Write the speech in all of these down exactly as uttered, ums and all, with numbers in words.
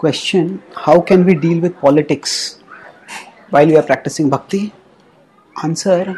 Question: how can we deal with politics while we are practicing bhakti? Answer: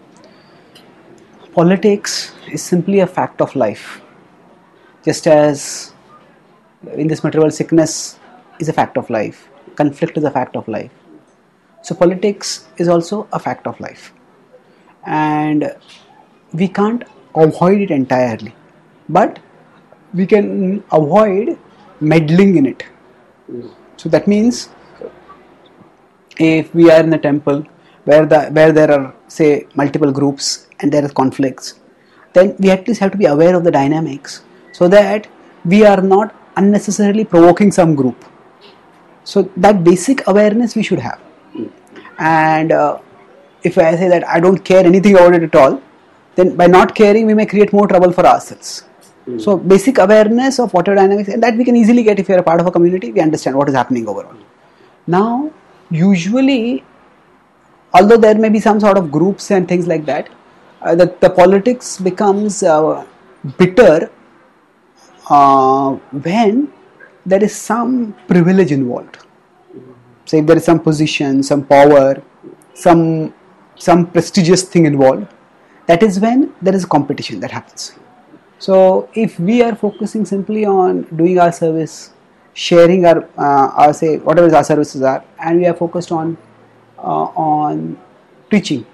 politics is simply a fact of life. Just as in this material world, sickness is a fact of life, conflict is a fact of life. So politics is also a fact of life. And we can't avoid it entirely. But we can avoid meddling in it. So that means if we are in a temple where the where there are, say, multiple groups and there are conflicts, then we at least have to be aware of the dynamics so that we are not unnecessarily provoking some group. So that basic awareness we should have. And uh, if I say that I don't care anything about it at all, then by not caring we may create more trouble for ourselves. Mm. So basic awareness of water dynamics, and that we can easily get if we are a part of a community, we understand what is happening overall. Now, usually, although there may be some sort of groups and things like that, uh, the, the politics becomes uh, bitter uh, when there is some privilege involved. Say if there is some position, some power, some some prestigious thing involved, that is when there is a competition that happens. So if we are focusing simply on doing our service, sharing our, uh, our say whatever our services are, and we are focused on uh, on preaching,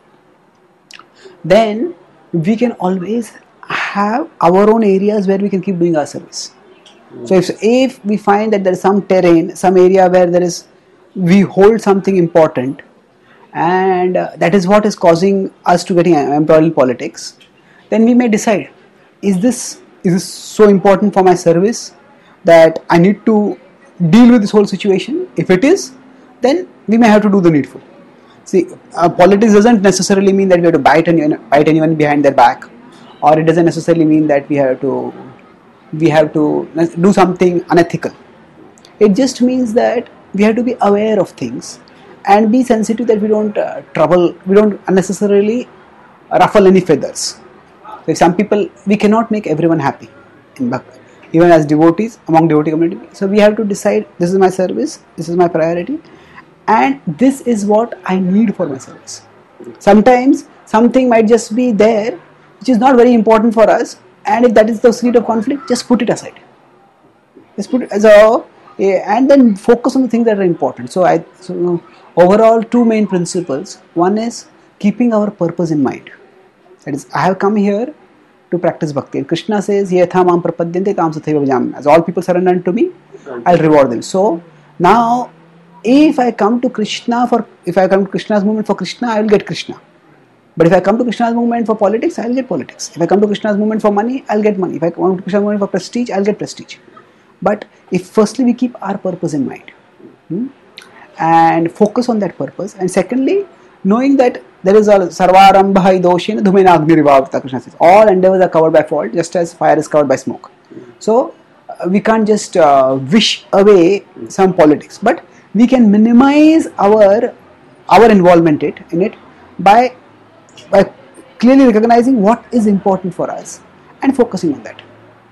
then we can always have our own areas where we can keep doing our service. So if, if we find that there is some terrain, some area where there is, we hold something important, and uh, that is what is causing us to getting embroiled in politics, then we may decide, is this is this so important for my service that I need to deal with this whole situation? If it is, then we may have to do the needful. See, uh, politics doesn't necessarily mean that we have to bite anyone, bite anyone behind their back, or it doesn't necessarily mean that we have to we have to do something unethical. It just means that we have to be aware of things and be sensitive that we don't uh, trouble, we don't unnecessarily ruffle any feathers. So if some people, we cannot make everyone happy in Bhakti, even as devotees, among devotee community. So we have to decide, this is my service, this is my priority, and this is what I need for my service. Sometimes something might just be there which is not very important for us, and if that is the seat of conflict, just put it aside. Just put it as a, and then focus on the things that are important. So I, so overall, two main principles. One is keeping our purpose in mind. That is, I have come here to practice bhakti. And Krishna says, Yetha mam prapadyante tam sathaiva bhajami. As all people surrender unto me, I'll reward them. So now, if I come to Krishna for, if I come to Krishna's movement for Krishna, I will get Krishna. But if I come to Krishna's movement for politics, I will get politics. If I come to Krishna's movement for money, I will get money. If I come to Krishna's movement for prestige, I will get prestige. But if firstly we keep our purpose in mind, hmm, and focus on that purpose, and secondly, knowing that there is a sarvarambha doshena dhumena agnirivavata, Krishna says, all endeavors are covered by fault, just as fire is covered by smoke. So uh, we can't just uh, wish away some politics, but we can minimize our our involvement it, in it by by clearly recognizing what is important for us and focusing on that.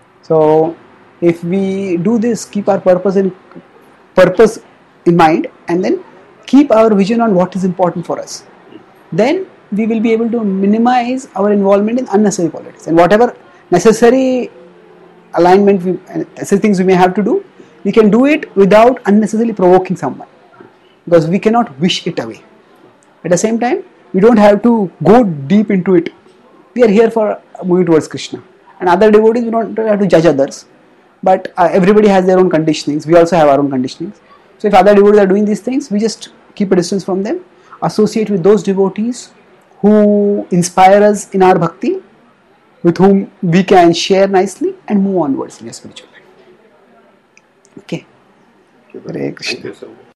So if we do this, keep our purpose in purpose in mind, and then keep our vision on what is important for us, then we will be able to minimize our involvement in unnecessary politics, and whatever necessary alignment, we, necessary things we may have to do, we can do it without unnecessarily provoking someone, because we cannot wish it away. At the same time, we don't have to go deep into it. We are here for moving towards Krishna, and other devotees, we don't have to judge others, but uh, everybody has their own conditionings. We also have our own conditionings. So if other devotees are doing these things, we just keep a distance from them, associate with those devotees who inspire us in our bhakti, with whom we can share nicely, and move onwards in your spiritual life. Okay. Hare Krishna. Thank you so much.